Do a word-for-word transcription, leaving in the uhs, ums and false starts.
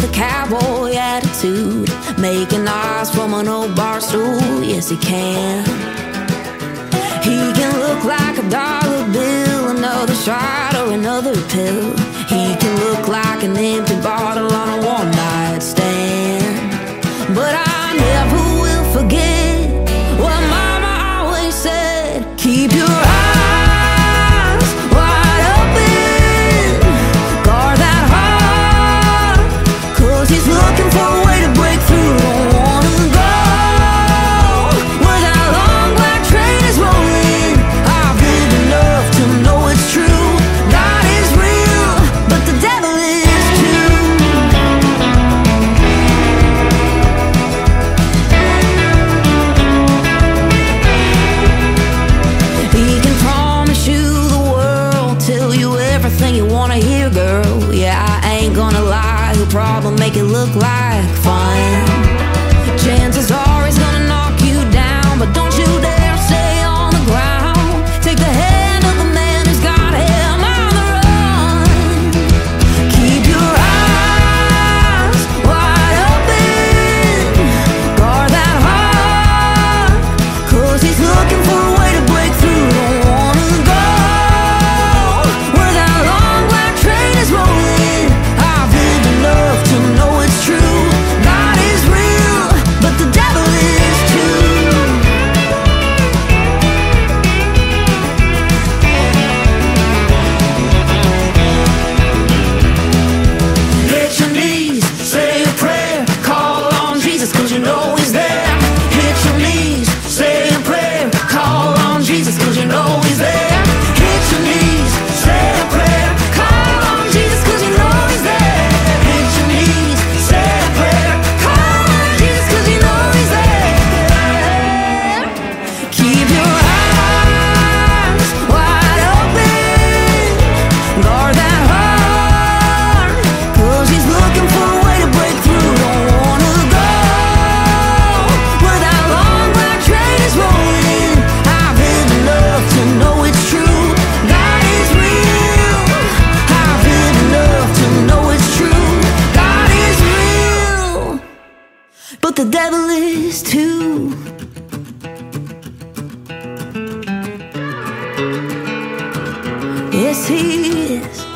a cowboy attitude, making eyes from an old bar stool. Yes, he can. He can look like a dollar bill, another shot or another pill. He can look like an empty bottle on a one-night stand. But I never will forget what Mama always said: keep your eyes wide open, guard that heart, 'cause he's looking for a way to break through. Don't wanna go where that long black train is rolling. I've lived enough to know it's true. God is real, but the devil is too. He can promise you the world, tell you everything you wanna hear, girl. Yeah, I ain't gonna lie, he'll probably make it look like fun. Chances are he's gonna knock you down, but don't you dare stay on the ground. Take the hand of the man who's got him on the run. Keep your eyes wide open, guard that heart, 'cause he's looking for a way to break through. Don't wanna go where that long black train is rolling. I've lived enough to know it's true. God is real, but the devil is too. Hit your knees, say a prayer, call on Jesus, 'cause you know he's there. Hit your knees, say a prayer, call on Jesus, 'cause you know he's there. Hit your knees, say a prayer, call on Jesus, 'cause you know he's there. Hit your knees, say a prayer, call on Jesus, 'cause you know he's there. Keep your eyes wide open, guard that heart, 'cause he's looking for a way to break through. Don't wanna go where that long black train is rolling. I've lived enough to know it's true. God is real. I've lived enough to know it's true. God is real, but the devil is too. Yes, he is.